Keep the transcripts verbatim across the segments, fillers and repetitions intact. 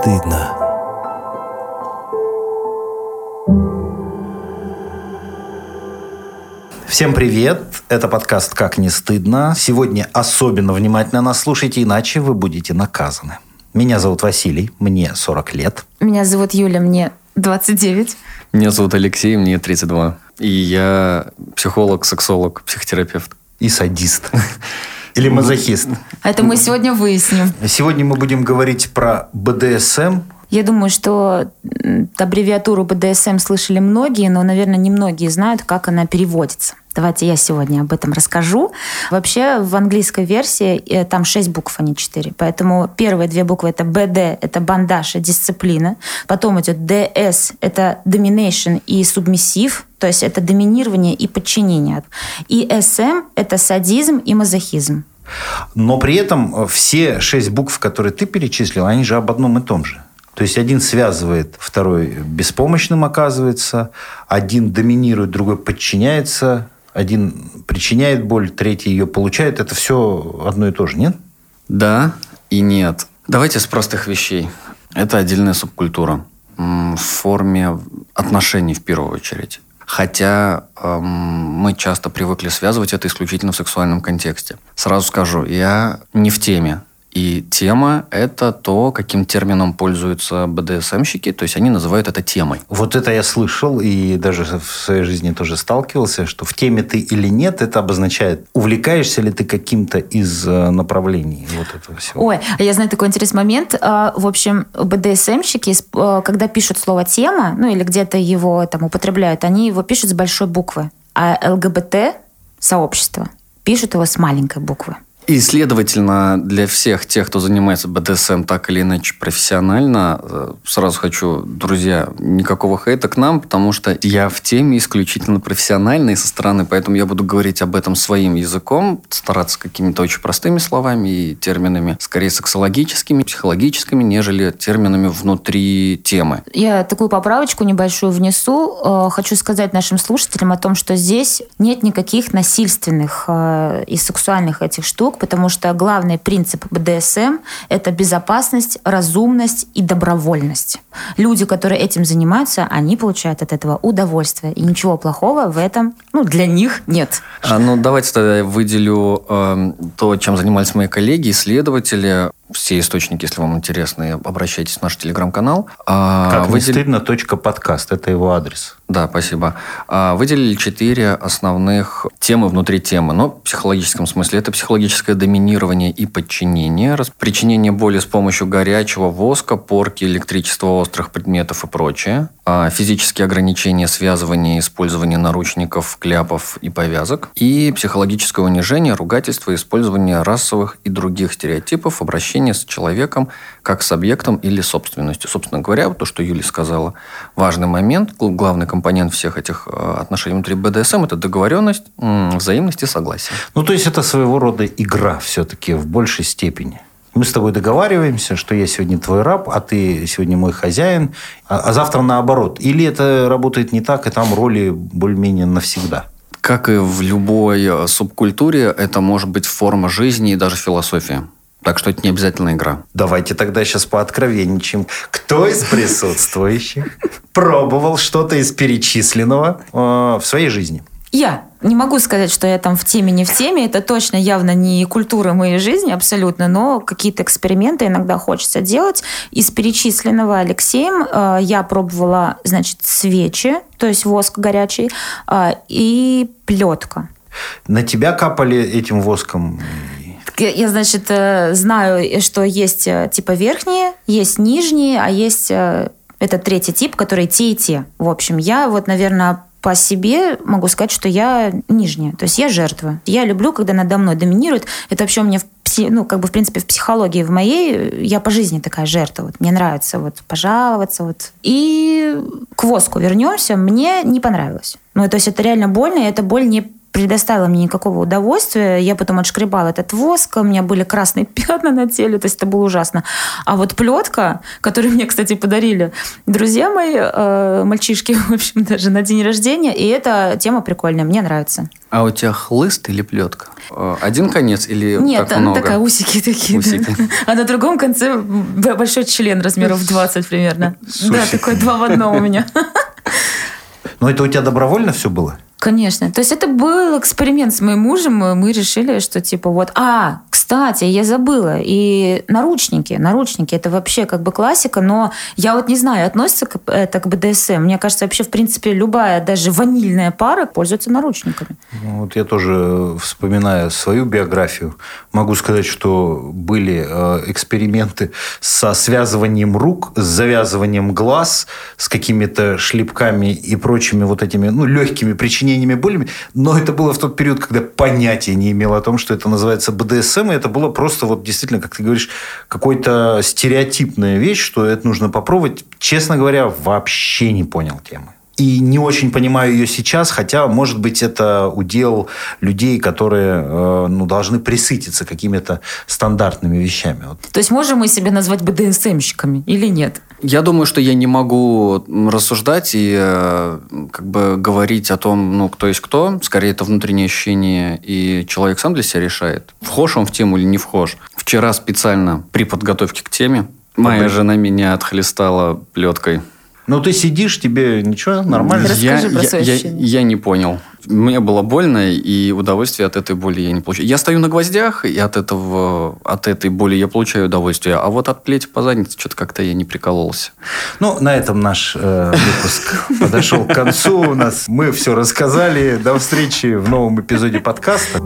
стыдно». Всем привет! Это подкаст «Как не стыдно». Сегодня особенно внимательно нас слушайте, иначе вы будете наказаны. Меня зовут Василий, мне сорок лет. Меня зовут Юля, мне двадцать девять. Меня зовут Алексей, мне тридцать два. И я психолог, сексолог, психотерапевт. И садист. Или мазохист. Это мы сегодня выясним. Сегодня мы будем говорить про бэ дэ эс эм. Я думаю, что аббревиатуру бэ дэ эс эм слышали многие, но, наверное, не многие знают, как она переводится. Давайте я сегодня об этом расскажу. Вообще, в английской версии там шесть букв, а не четыре. Поэтому первые две буквы – это бэ дэ, это бандаж и дисциплина. Потом идет дэ эс, это domination и submissive, то есть это доминирование и подчинение. И эс эм – это садизм и мазохизм. Но при этом все шесть букв, которые ты перечислил, они же об одном и том же. То есть один связывает, второй беспомощным оказывается, один доминирует, другой подчиняется, один причиняет боль, третий ее получает. Это все одно и то же, нет? Да и нет. Давайте с простых вещей. Это отдельная субкультура в форме отношений в первую очередь. Хотя эм, мы часто привыкли связывать это исключительно в сексуальном контексте. Сразу скажу, я не в теме. И тема – это то, каким термином пользуются бэ дэ эс эм-щики, то есть они называют это темой. Вот это я слышал и даже в своей жизни тоже сталкивался, что в теме ты или нет, это обозначает, увлекаешься ли ты каким-то из направлений вот этого всего. Ой, я знаю такой интересный момент. В общем, бэ дэ эс эм-щики, когда пишут слово «тема», ну или где-то его там употребляют, они его пишут с большой буквы, а эл гэ бэ тэ-сообщество пишут его с маленькой буквы. И, следовательно, для всех тех, кто занимается бэ дэ эс эм так или иначе профессионально, сразу хочу, друзья, никакого хейта к нам, потому что я в теме исключительно профессиональной со стороны, поэтому я буду говорить об этом своим языком, стараться какими-то очень простыми словами и терминами, скорее сексологическими, психологическими, нежели терминами внутри темы. Я такую поправочку небольшую внесу. Хочу сказать нашим слушателям о том, что здесь нет никаких насильственных и сексуальных этих штук, потому что главный принцип бэ дэ эс эм – это безопасность, разумность и добровольность. Люди, которые этим занимаются, они получают от этого удовольствие. И ничего плохого в этом, ну, для них нет. А, ну, давайте тогда я выделю э, то, чем занимались мои коллеги, исследователи. Все источники, если вам интересно, обращайтесь в наш телеграм-канал. Как не Выдел... стыдно, точка подкаст. Это его адрес. Да, спасибо. Выделили четыре основных темы внутри темы. Но в психологическом смысле это психологическое доминирование и подчинение, причинение боли с помощью горячего воска, порки, электричества, острых предметов и прочее, физические ограничения, связывания, использование наручников, кляпов и повязок, и психологическое унижение, ругательство, использование расовых и других стереотипов, обращение с человеком как с объектом или собственностью. Собственно говоря, то, что Юля сказала, важный момент, главный компонент всех этих отношений внутри бэ дэ эс эм – это договоренность, взаимность и согласие. Ну, то есть, это своего рода игра все-таки в большей степени. Мы с тобой договариваемся, что я сегодня твой раб, а ты сегодня мой хозяин, а, а завтра наоборот. Или это работает не так, и там роли более-менее навсегда? Как и в любой субкультуре, это может быть форма жизни и даже философия. Так что это не обязательно игра. Давайте тогда сейчас пооткровенничаем. Кто из присутствующих пробовал что-то из перечисленного э, в своей жизни? Я. Не могу сказать, что я там в теме, не в теме. Это точно явно не культура моей жизни абсолютно, но какие-то эксперименты иногда хочется делать. Из перечисленного Алексеем э, я пробовала, значит, свечи, то есть воск горячий, э, и плетка. На тебя капали этим воском? Я, значит, знаю, что есть типа верхние, есть нижние, а есть этот третий тип, который те и те. В общем, я вот, наверное, по себе могу сказать, что я нижняя. То есть я жертва. Я люблю, когда надо мной доминирует. Это вообще у меня, в, ну, как бы, в принципе, в психологии в моей, я по жизни такая жертва. Вот, мне нравится вот пожаловаться. Вот. И к воску вернемся. Мне не понравилось. Ну, то есть это реально больно, и эта боль не предоставила мне никакого удовольствия. Я потом отшкребала этот воск, у меня были красные пятна на теле, то есть это было ужасно. А вот плетка, которую мне, кстати, подарили друзья мои, э, мальчишки, в общем, даже на день рождения, и эта тема прикольная, мне нравится. А у тебя хлыст или плетка? Один конец или Нет, так много? Нет, такая, усики такие. Усики. Да. А на другом конце большой член размеров двадцать примерно. Да, такой два в одном у меня. Но это у тебя добровольно все было? Конечно. То есть это был эксперимент с моим мужем. Мы решили, что типа вот... А, кстати, я забыла. И наручники. Наручники. Это вообще как бы классика. Но я вот не знаю, относится к, это к бэ дэ эс эм. Мне кажется, вообще, в принципе, любая, даже ванильная пара пользуется наручниками. Ну, вот я тоже, вспоминая свою биографию, могу сказать, что были эксперименты со связыванием рук, с завязыванием глаз, с какими-то шлепками и прочими вот этими, ну, легкими причинениями болями, но это было в тот период, когда понятия не имел о том, что это называется бэ дэ эс эм, и это было просто вот действительно, как ты говоришь, какой-то стереотипная вещь, что это нужно попробовать. Честно говоря, вообще не понял темы. И не очень понимаю ее сейчас, хотя, может быть, это удел людей, которые ну, должны пресытиться какими-то стандартными вещами. То есть можем мы себя назвать бэ дэ эс эм-щиками или нет? Я думаю, что я не могу рассуждать и как бы говорить о том, ну, кто есть кто. Скорее, это внутреннее ощущение, и человек сам для себя решает, вхож он в тему или не вхож. Вчера специально при подготовке к теме моя Добрый. жена меня отхлестала плеткой. Ну, ты сидишь, тебе ничего, нормально? Расскажи я, про свои я, ощущения. Я, я не понял. Мне было больно, и удовольствия от этой боли я не получаю. Я стою на гвоздях, и от, этого, от этой боли я получаю удовольствие. А вот от плети по заднице что-то как-то я не прикололся. Ну, на этом наш э, выпуск подошел к концу. У нас мы все рассказали. До встречи в новом эпизоде подкаста.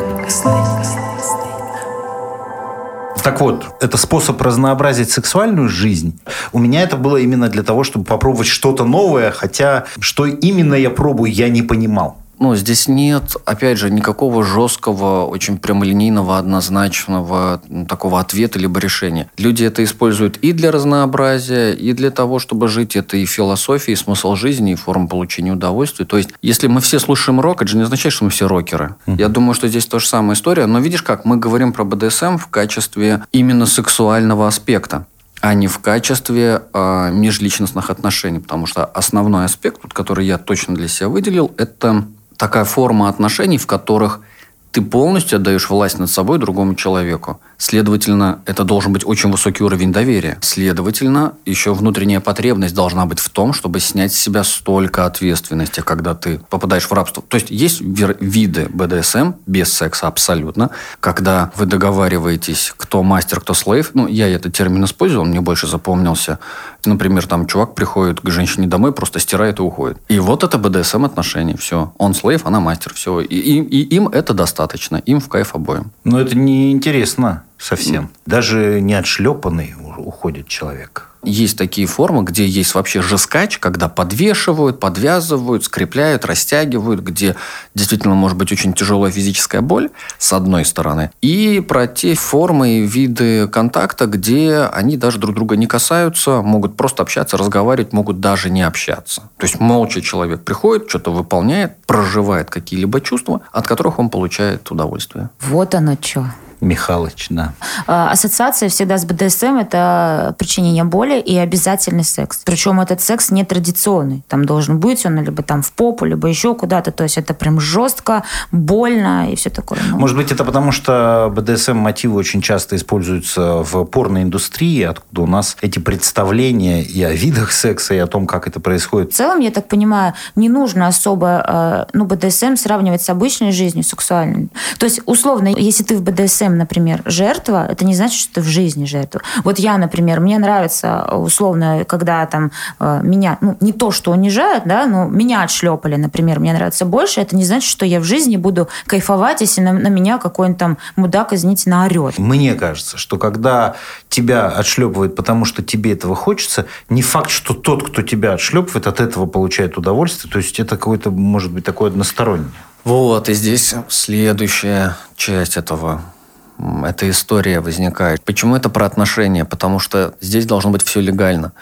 Так вот, это способ разнообразить сексуальную жизнь. У меня это было именно для того, чтобы попробовать что-то новое, хотя что именно я пробую, я не понимал. Ну, здесь нет, опять же, никакого жесткого, очень прямолинейного, однозначного такого ответа либо решения. Люди это используют и для разнообразия, и для того, чтобы жить. Это и философия, и смысл жизни, и форма получения удовольствия. То есть, если мы все слушаем рок, это же не означает, что мы все рокеры. Mm-hmm. Я думаю, что здесь та же самая история. Но видишь как, мы говорим про бэ дэ эс эм в качестве именно сексуального аспекта, а не в качестве э, межличностных отношений. Потому что основной аспект, который я точно для себя выделил, это такая форма отношений, в которых ты полностью отдаешь власть над собой другому человеку. Следовательно, это должен быть очень высокий уровень доверия. Следовательно, еще внутренняя потребность должна быть в том, чтобы снять с себя столько ответственности, когда ты попадаешь в рабство. То есть, есть виды бэ дэ эс эм без секса абсолютно, когда вы договариваетесь, кто мастер, кто слейв. Ну, я этот термин использовал, мне больше запомнился. Например, там чувак приходит к женщине домой, просто стирает и уходит. И вот это бэ дэ эс эм отношения. Все. Он слейв, она мастер. Все. И, и, и им это достаточно. Им в кайф обоим. Но это неинтересно совсем. Даже не отшлепанный уходит человек. Есть такие формы, где есть вообще жескач, когда подвешивают, подвязывают, скрепляют, растягивают, где действительно может быть очень тяжелая физическая боль, с одной стороны. И про те формы и виды контакта, где они даже друг друга не касаются, могут просто общаться, разговаривать, могут даже не общаться. То есть молча человек приходит, что-то выполняет, проживает какие-либо чувства, от которых он получает удовольствие. Вот оно что. Михалыч, да. Ассоциация всегда с бэ дэ эс эм – это причинение боли и обязательный секс. Причем этот секс не традиционный. Там должен быть он либо там в попу, либо еще куда-то. То есть это прям жестко, больно и все такое. Ну. Может быть, это потому, что бэ дэ эс эм-мотивы очень часто используются в порноиндустрии, откуда у нас эти представления и о видах секса, и о том, как это происходит. В целом, я так понимаю, не нужно особо ну, бэ дэ эс эм сравнивать с обычной жизнью сексуальной. То есть, условно, если ты в бэ дэ эс эм, например, жертва, это не значит, что ты в жизни жертва. Вот я, например, мне нравится, условно, когда там меня, ну, не то, что унижают, да, но меня отшлепали, например, мне нравится больше, это не значит, что я в жизни буду кайфовать, если на, на меня какой-нибудь там мудак, извините, наорет. Мне кажется, что когда тебя отшлепывают, потому что тебе этого хочется, не факт, что тот, кто тебя отшлепывает, от этого получает удовольствие. То есть это какое-то, может быть, такое одностороннее. Вот, и здесь следующая часть этого. Эта история возникает. Почему это про отношения? Потому что здесь должно быть все легально.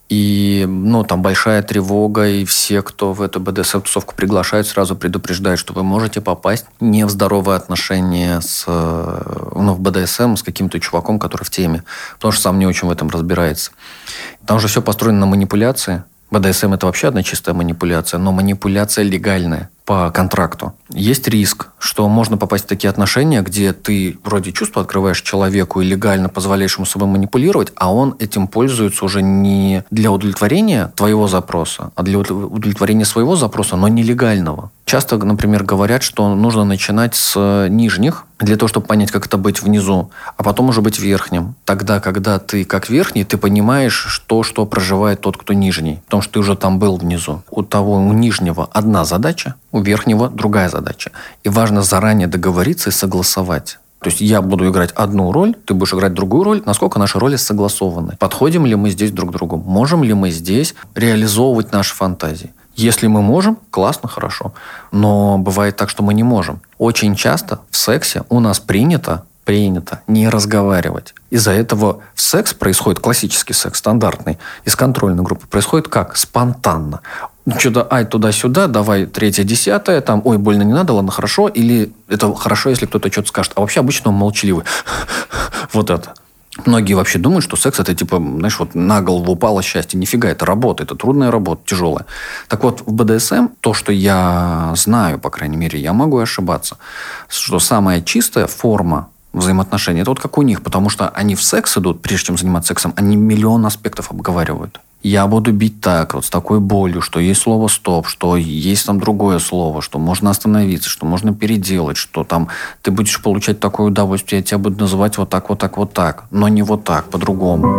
И, ну, там большая тревога, и все, кто в эту бэ дэ эс эм-тусовку приглашают, сразу предупреждают, что вы можете попасть не в здоровые отношения с, ну, в бэ дэ эс эм с каким-то чуваком, который в теме, потому что сам не очень в этом разбирается. Там же все построено на манипуляции. бэ дэ эс эм – это вообще одна чистая манипуляция, но манипуляция легальная по контракту. Есть риск, что можно попасть в такие отношения, где ты вроде чувства открываешь человеку и легально позволяешь ему собой манипулировать, а он этим пользуется уже не для удовлетворения твоего запроса, а для удовлетворения своего запроса, но нелегального. Часто, например, говорят, что нужно начинать с нижних, для того, чтобы понять, как это быть внизу, а потом уже быть верхним. Тогда, когда ты как верхний, ты понимаешь, что, что проживает тот, кто нижний. Потому что ты уже там был внизу. У того, у нижнего одна задача, у верхнего другая задача. И важно заранее договориться и согласовать. То есть я буду играть одну роль, ты будешь играть другую роль, насколько наши роли согласованы. Подходим ли мы здесь друг к другу? Можем ли мы здесь реализовывать наши фантазии? Если мы можем, классно, хорошо. Но бывает так, что мы не можем. Очень часто в сексе у нас принято, принято не разговаривать. Из-за этого в секс происходит, классический секс, стандартный, из контрольной группы, происходит как? Спонтанно. Что-то, ай, туда-сюда, давай третье, десятое, там, ой, больно не надо, ладно, хорошо. Или это хорошо, если кто-то что-то скажет. А вообще обычно он молчаливый. Вот это. Многие вообще думают, что секс – это типа, знаешь, вот на голову упало счастье. Нифига, это работа, это трудная работа, тяжелая. Так вот, в бэ дэ эс эм, то, что я знаю, по крайней мере, я могу ошибаться, что самая чистая форма взаимоотношений – это вот как у них, потому что они в секс идут, прежде чем заниматься сексом, они миллион аспектов обговаривают. Я буду бить так, вот с такой болью, что есть слово «стоп», что есть там другое слово, что можно остановиться, что можно переделать, что там ты будешь получать такое удовольствие, я тебя буду называть вот так, вот так, вот так, но не вот так, по-другому.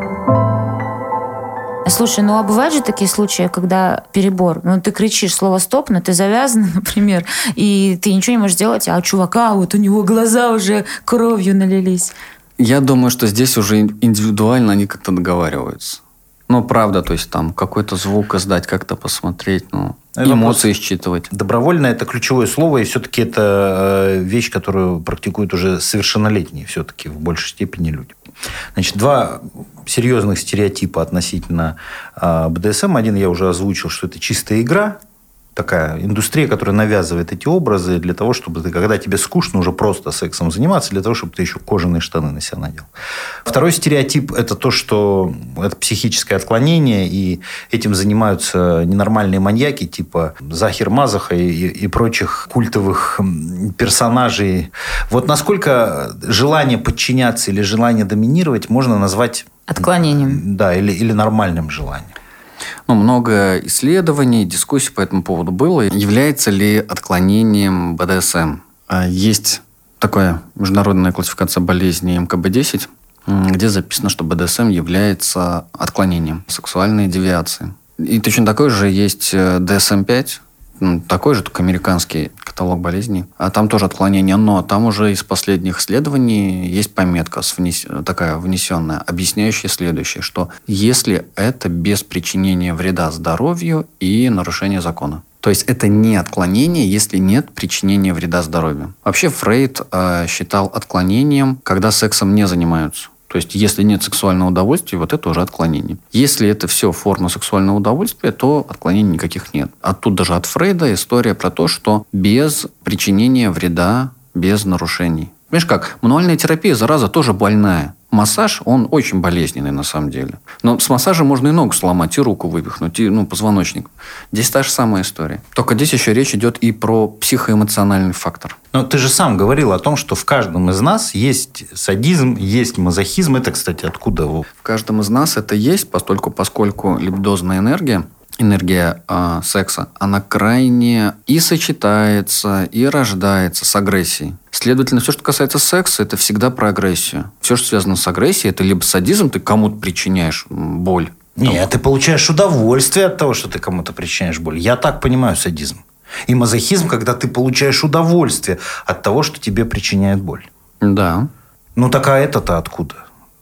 Слушай, ну а бывают же такие случаи, когда перебор, ну ты кричишь слово «стоп», но ты завязан, например, и ты ничего не можешь делать, а у чувака вот у него глаза уже кровью налились. Я думаю, что здесь уже индивидуально они как-то договариваются. Ну, правда, то есть там какой-то звук издать, как-то посмотреть, ну, это эмоции считывать. Добровольно – это ключевое слово, и все-таки это вещь, которую практикуют уже совершеннолетние все-таки в большей степени люди. Значит, два серьезных стереотипа относительно бэ дэ эс эм. Один я уже озвучил, что это чистая игра, такая индустрия, которая навязывает эти образы для того, чтобы ты, когда тебе скучно уже просто сексом заниматься, для того, чтобы ты еще кожаные штаны на себя надел. Второй стереотип – это то, что это психическое отклонение, и этим занимаются ненормальные маньяки, типа Захир Мазаха и, и прочих культовых персонажей. Вот насколько желание подчиняться или желание доминировать можно назвать отклонением? Да, или, или нормальным желанием. Ну, много исследований, дискуссий по этому поводу было. Является ли отклонением бэ дэ эс эм? Есть такая международная классификация болезней эм ка бэ десять, где записано, что бэ дэ эс эм является отклонением, сексуальной девиацией. И точно такой же есть ди эс эм пять, такой же, только американский каталог болезней. А там тоже отклонение, но там уже из последних исследований есть пометка внес... такая внесенная, объясняющая следующее, что если это без причинения вреда здоровью и нарушения закона. То есть это не отклонение, если нет причинения вреда здоровью. Вообще Фрейд э, считал отклонением, когда сексом не занимаются. То есть, если нет сексуального удовольствия, вот это уже отклонение. Если это все форма сексуального удовольствия, то отклонений никаких нет. Оттуда даже от Фрейда история про то, что без причинения вреда, без нарушений. Понимаешь как? Мануальная терапия, зараза, тоже больная. Массаж, он очень болезненный на самом деле. Но с массажем можно и ногу сломать, и руку вывихнуть, и ну, позвоночник. Здесь та же самая история. Только здесь еще речь идет и про психоэмоциональный фактор. Но ты же сам говорил о том, что в каждом из нас есть садизм, есть мазохизм. Это, кстати, откуда его? В каждом из нас это есть, поскольку, поскольку либидозная энергия, энергия э, секса, она крайне и сочетается, и рождается с агрессией. Следовательно, все, что касается секса, это всегда про агрессию. Все, что связано с агрессией, это либо садизм, ты кому-то причиняешь боль. Нет, там... ты получаешь удовольствие от того, что ты кому-то причиняешь боль. Я так понимаю садизм. И мазохизм, когда ты получаешь удовольствие от того, что тебе причиняет боль. Да. Ну, так а это-то откуда?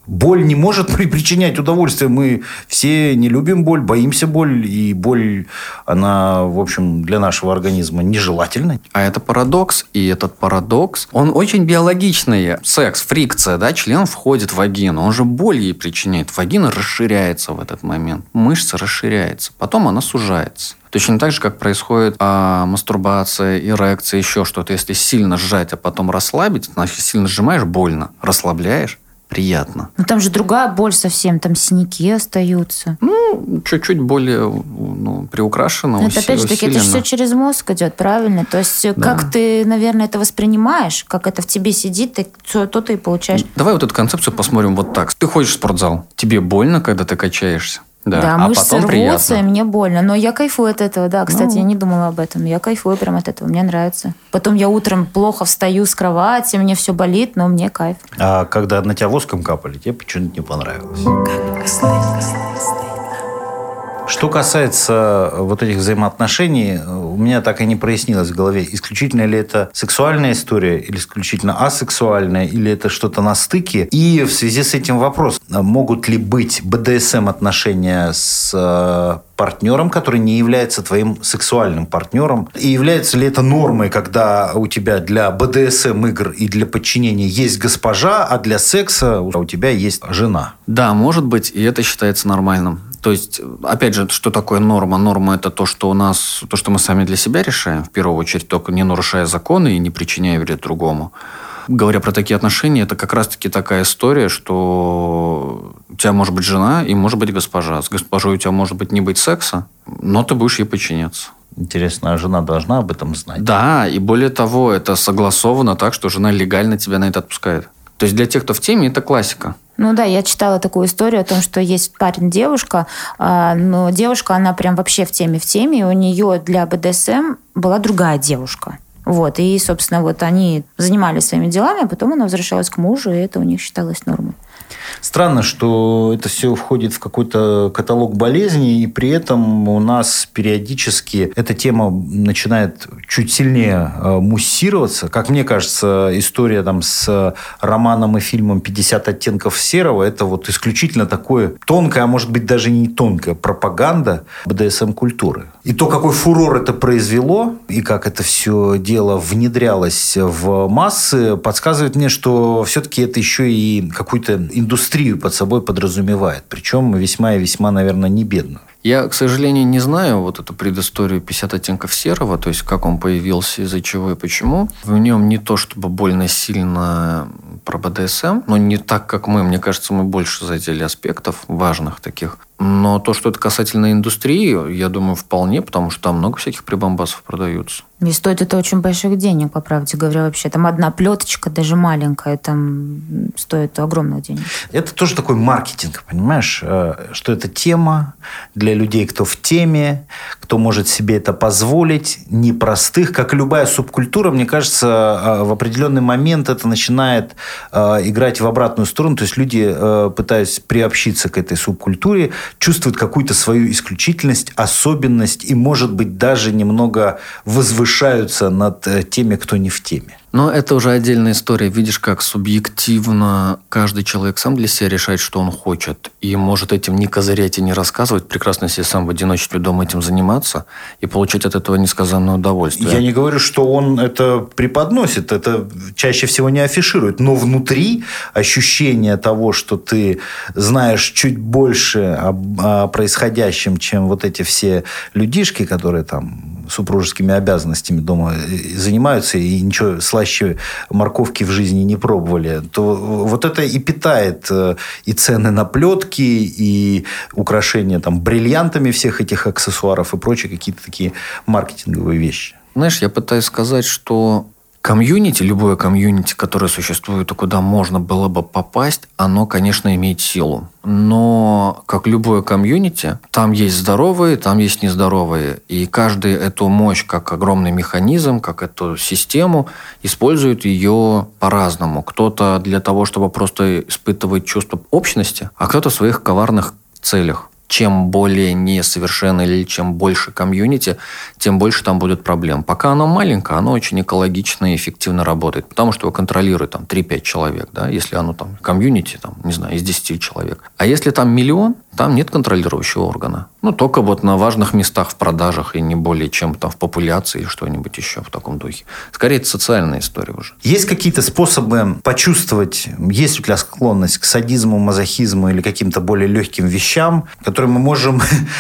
Боль не может причинять удовольствие. Мы все не любим боль, боимся боль. И боль, она, в общем, для нашего организма нежелательна. А это парадокс. И этот парадокс, он очень биологичный. Секс, фрикция, да, член входит в вагину. Он же боль ей причиняет. Вагина расширяется в этот момент. Мышца расширяется. Потом она сужается. Точно так же, как происходит а, мастурбация, эрекция, еще что-то. Если сильно сжать, а потом расслабить, значит, сильно сжимаешь, больно. Расслабляешь, приятно. Но там же другая боль совсем, там синяки остаются. Ну, чуть-чуть более ну, приукрашено, это, опять же таки, это все через мозг идет, правильно? То есть, да. Как ты, наверное, это воспринимаешь, как это в тебе сидит, ты, то, то ты и получаешь. Давай вот эту концепцию посмотрим вот так. Ты ходишь в спортзал, тебе больно, когда ты качаешься? Да, да, а мышцы потом рвутся, приятно. И мне больно. Но я кайфую от этого, да. Кстати, ну. я не думала об этом. Я кайфую прям от этого, мне нравится. Потом я утром плохо встаю с кровати, мне все болит, но мне кайф. А когда на тебя воском капали, тебе почему-то не понравилось. Что касается вот этих взаимоотношений, у меня так и не прояснилось в голове, исключительно ли это сексуальная история, или исключительно асексуальная, или это что-то на стыке. И в связи с этим вопрос, могут ли быть бэ дэ эс эм-отношения с партнером, который не является твоим сексуальным партнером? И является ли это нормой, когда у тебя для бэ дэ эс эм-игр и для подчинения есть госпожа, а для секса у тебя есть жена? Да, может быть, и это считается нормальным. То есть, опять же, что такое норма? Норма – это то, что у нас, то, что мы сами для себя решаем, в первую очередь, только не нарушая законы и не причиняя вред другому. Говоря про такие отношения, это как раз-таки такая история, что у тебя может быть жена и может быть госпожа. С госпожой у тебя может быть не быть секса, но ты будешь ей подчиняться. Интересно, а жена должна об этом знать? Да, и более того, это согласовано так, что жена легально тебя на это отпускает. То есть, для тех, кто в теме, это классика. Ну да, я читала такую историю о том, что есть парень-девушка, но девушка, она прям вообще в теме, в теме, и у нее для бэ дэ эс эм была другая девушка. Вот, и, собственно, вот они занимались своими делами, а потом она возвращалась к мужу, и это у них считалось нормой. Странно, что это все входит в какой-то каталог болезней, и при этом у нас периодически эта тема начинает чуть сильнее муссироваться. Как мне кажется, история там с романом и фильмом «пятьдесят оттенков серого» – это вот исключительно такое тонкое, а может быть даже не тонкая пропаганда бэ дэ эс эм-культуры. И то, какой фурор это произвело, и как это все дело внедрялось в массы, подсказывает мне, что все-таки это еще и какую-то индустрию под собой подразумевает. Причем весьма и весьма, наверное, не бедную. Я, к сожалению, не знаю вот эту предысторию «пятьдесят оттенков серого», то есть как он появился, из-за чего и почему. В нем не то, чтобы больно сильно про бэ дэ эс эм, но не так, как мы. Мне кажется, мы больше задели аспектов важных таких. Но то, что это касательно индустрии, я думаю, вполне, потому что там много всяких прибамбасов продаются. И стоит это очень больших денег, по правде говоря, вообще. Там одна плеточка, даже маленькая, там стоит огромных денег. Это тоже такой маркетинг, понимаешь? Что это тема для людей, кто в теме, кто может себе это позволить, непростых. Как и любая субкультура, мне кажется, в определенный момент это начинает играть в обратную сторону. То есть люди, пытаясь приобщиться к этой субкультуре, чувствуют какую-то свою исключительность, особенность и, может быть, даже немного возвышаются над теми, кто не в теме. Но это уже отдельная история. Видишь, как субъективно каждый человек сам для себя решает, что он хочет. И может этим не козырять и не рассказывать. Прекрасно себе сам в одиночестве дома этим заниматься и получать от этого несказанное удовольствие. Я не говорю, что он это преподносит. Это чаще всего не афиширует. Но внутри ощущение того, что ты знаешь чуть больше о, о происходящем, чем вот эти все людишки, которые там супружескими обязанностями дома занимаются и ничего слаще морковки в жизни не пробовали, то вот это и питает и цены на плетки, и украшения там бриллиантами всех этих аксессуаров и прочие какие-то такие маркетинговые вещи. Знаешь, я пытаюсь сказать, что комьюнити, любое комьюнити, которое существует и куда можно было бы попасть, оно, конечно, имеет силу. Но, как любое комьюнити, там есть здоровые, там есть нездоровые. И каждый эту мощь, как огромный механизм, как эту систему, использует ее по-разному. Кто-то для того, чтобы просто испытывать чувство общности, а кто-то в своих коварных целях. чем более несовершенно или чем больше комьюнити, тем больше там будет проблем. Пока оно маленькое, оно очень экологично и эффективно работает, потому что его контролирует там три-пять человек, да, если оно там комьюнити, там, не знаю, из десяти человек. А если там миллион, там нет контролирующего органа. Ну, только вот на важных местах в продажах и не более чем там в популяции или что-нибудь еще в таком духе. Скорее, это социальная история уже. Есть какие-то способы почувствовать, есть у тебя склонность к садизму, мазохизму или каким-то более легким вещам, которые мы можем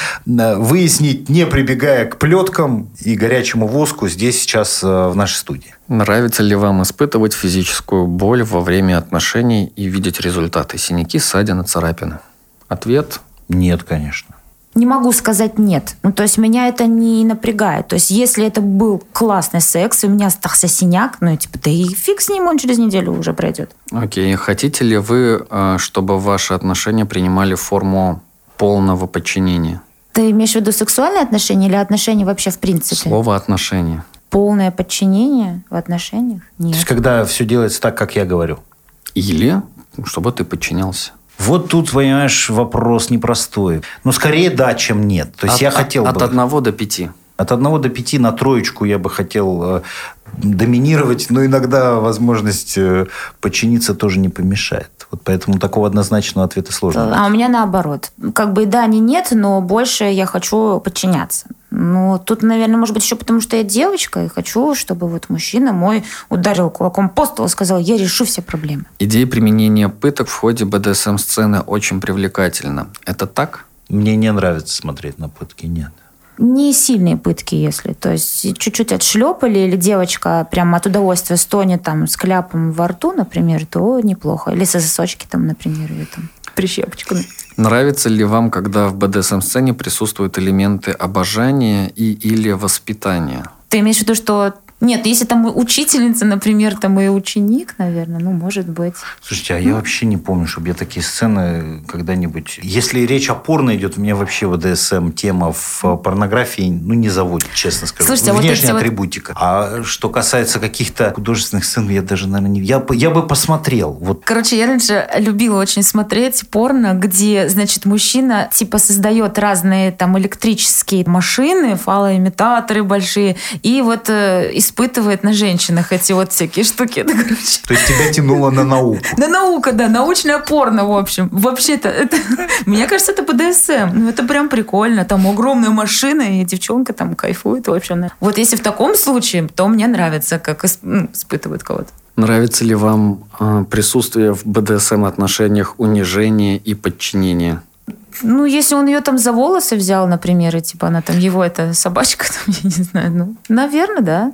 выяснить, не прибегая к плеткам и горячему воску здесь сейчас в нашей студии? Нравится ли вам испытывать физическую боль во время отношений и видеть результаты? Синяки, ссадины, царапины? Ответ – нет, конечно. Не могу сказать нет. Ну, то есть меня это не напрягает. То есть если это был классный секс, и у меня остался синяк, ну, типа, да и фиг с ним, он через неделю уже пройдет. Окей. Хотите ли вы, чтобы ваши отношения принимали форму полного подчинения? Ты имеешь в виду сексуальные отношения или отношения вообще в принципе? Слово «отношения». Полное подчинение в отношениях? Нет. То есть когда все делается так, как я говорю? Или чтобы ты подчинялся. Вот тут, понимаешь, вопрос непростой. Но скорее да, чем нет. То есть от, я хотел от бы... одного до пяти. От одного до пяти на троечку я бы хотел э, доминировать, но иногда возможность э, подчиниться тоже не помешает. Вот поэтому такого однозначного ответа сложно. А у меня наоборот. Как бы да, не нет, но больше я хочу подчиняться. Ну, тут, наверное, может быть, еще потому, что я девочка, и хочу, чтобы вот мужчина мой ударил кулаком по столу и сказал, я решу все проблемы. Идея применения пыток в ходе бэ дэ эс эм-сцены очень привлекательна. Это так? Мне не нравится смотреть на пытки, нет. Не сильные пытки, если. То есть чуть-чуть отшлепали, или девочка прямо от удовольствия стонет там с кляпом во рту, например, то неплохо. Или сосочки там, например, или там прищепочками. Нравится ли вам, когда в бэ дэ эс эм-сцене присутствуют элементы обожания и или воспитания? Ты имеешь в виду, что... Нет, если там учительница, например, там и ученик, наверное, ну, может быть. Слушайте, а я вообще не помню, чтобы я такие сцены когда-нибудь... Если речь о порно идет, у меня вообще вэ дэ эс эм-тема в порнографии ну, не заводит, честно скажу. Слушайте, а внешняя вот атрибутика. Вот... А что касается каких-то художественных сцен, я даже, наверное, не... Я, я бы посмотрел. Вот. Короче, я раньше любила очень смотреть порно, где, значит, мужчина типа создает разные там электрические машины, фалоимитаторы большие, и вот э, испытывает на женщинах эти вот всякие штуки. Это, короче. То есть тебя тянуло на науку? На наука, да, научное порно, в общем. Вообще-то, это, мне кажется, это бэ дэ эс эм. Ну, это прям прикольно. Там огромная машина, и девчонка там кайфует вообще. Вот если в таком случае, то мне нравится, как исп... ну, испытывают кого-то. Нравится ли вам э, присутствие в бэ дэ эс эм-отношениях унижения и подчинения? Ну, если он ее там за волосы взял, например, и типа она там, его эта собачка, там, я не знаю, ну, наверное, да.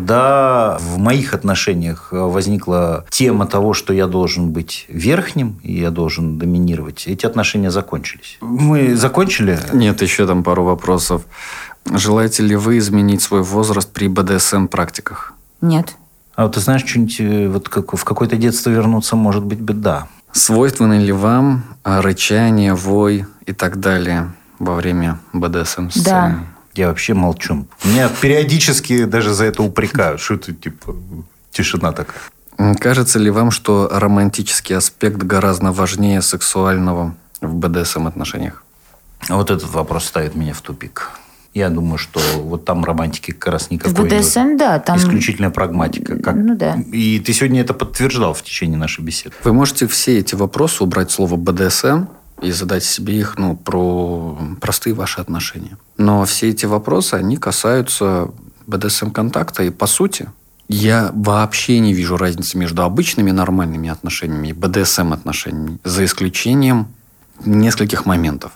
Когда в моих отношениях возникла тема того, что я должен быть верхним, и я должен доминировать, эти отношения закончились. Мы закончили? Нет, еще там пару вопросов. Желаете ли вы изменить свой возраст при бэ дэ эс эм-практиках? Нет. А вот ты знаешь, что-нибудь вот как, в какое-то детство вернуться, может быть, беда. Свойственны ли вам рычание, вой и так далее во время бэ дэ эс эм-сцены? Да. Я вообще молчу. Меня периодически даже за это упрекают. Что это, типа, тишина такая. Кажется ли вам, что романтический аспект гораздо важнее сексуального в бэ дэ эс эм-отношениях? Вот этот вопрос ставит меня в тупик. Я думаю, что вот там романтики как раз никакой. В бэ дэ эс эм, да. Там... Исключительная прагматика. Как... Ну да. И ты сегодня это подтверждал в течение нашей беседы. Вы можете все эти вопросы убрать слово бэ дэ эс эм и задать себе их ну, про простые ваши отношения. Но все эти вопросы, они касаются бэ дэ эс эм-контакта. И по сути, я вообще не вижу разницы между обычными нормальными отношениями и бэ дэ эс эм-отношениями. За исключением нескольких моментов.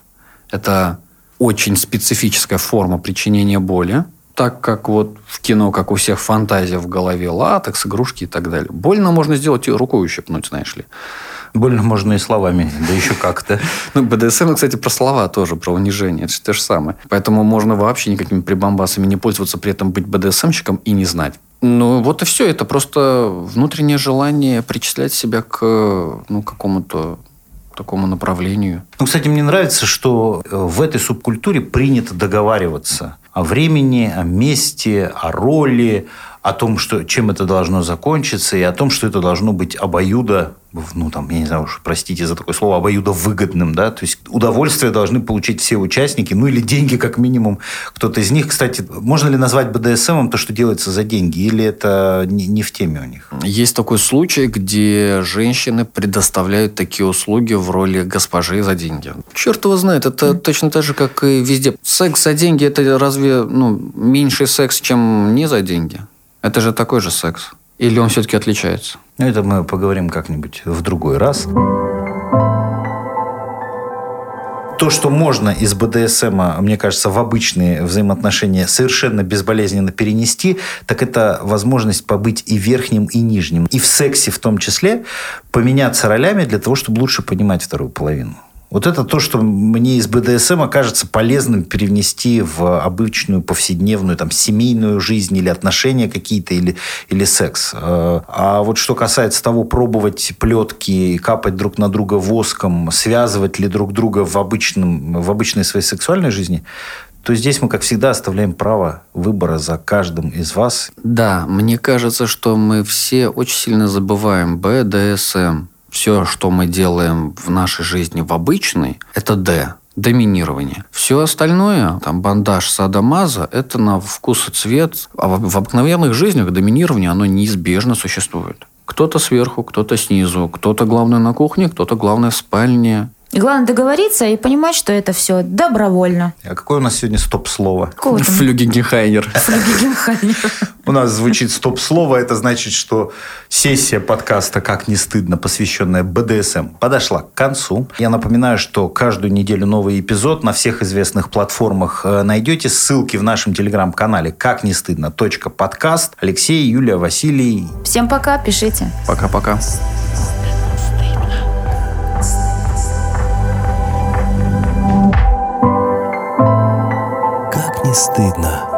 Это очень специфическая форма причинения боли, так как вот в кино, как у всех фантазия в голове, латекс, игрушки и так далее. Больно можно сделать и рукой ущипнуть, знаешь ли. Больно можно и словами, да еще как-то. Ну, бэ дэ эс эм, кстати, про слова тоже, про унижение. Это же то же самое. Поэтому можно вообще никакими прибамбасами не пользоваться, при этом быть бэ дэ эс эм-щиком и не знать. Ну, вот и все. Это просто внутреннее желание причислять себя к ну, какому-то такому направлению. Ну, кстати, мне нравится, что в этой субкультуре принято договариваться о времени, о месте, о роли, о том, что, чем это должно закончиться, и о том, что это должно быть обоюдо, ну, там, я не знаю уж, простите за такое слово, обоюдовыгодным, да, то есть удовольствие должны получить все участники, ну, или деньги, как минимум, кто-то из них. Кстати, можно ли назвать бэ дэ эс эм то, что делается за деньги, или это не, не в теме у них? Есть такой случай, где женщины предоставляют такие услуги в роли госпожи за деньги. Черт его знает, это точно так же, как и везде. Секс за деньги – это разве ну, меньший секс, чем не за деньги? Это же такой же секс. Или он все-таки отличается? Ну, это мы поговорим как-нибудь в другой раз. То, что можно из бэ дэ эс эм, мне кажется, в обычные взаимоотношения совершенно безболезненно перенести, так это возможность побыть и верхним, и нижним. И в сексе в том числе поменяться ролями для того, чтобы лучше понимать вторую половину. Вот это то, что мне из бэ дэ эс эм кажется полезным перенести в обычную, повседневную, там, семейную жизнь или отношения какие-то, или, или секс. А вот что касается того, пробовать плетки, капать друг на друга воском, связывать ли друг друга в, обычном, в обычной своей сексуальной жизни, то здесь мы, как всегда, оставляем право выбора за каждым из вас. Да, мне кажется, что мы все очень сильно забываем бэ дэ эс эм. Все, что мы делаем в нашей жизни в обычной, это Д. Доминирование. Все остальное, там, бандаж, садомаза, это на вкус и цвет. А в, в обыкновенных жизнях доминирование, оно неизбежно существует. Кто-то сверху, кто-то снизу, кто-то главный на кухне, кто-то главный в спальне. И главное договориться и понимать, что это все добровольно. А какое у нас сегодня стоп-слово? Флюгегенхайнер. Флюгегенхайнер. У нас звучит стоп-слово. Это значит, что сессия подкаста «Как не стыдно», посвященная бэ дэ эс эм, подошла к концу. Я напоминаю, что каждую неделю новый эпизод на всех известных платформах найдете. Ссылки в нашем телеграм-канале «Как не стыдно. Подкаст». Алексей, Юлия, Василий. Всем пока, пишите. Пока-пока. Как не стыдно.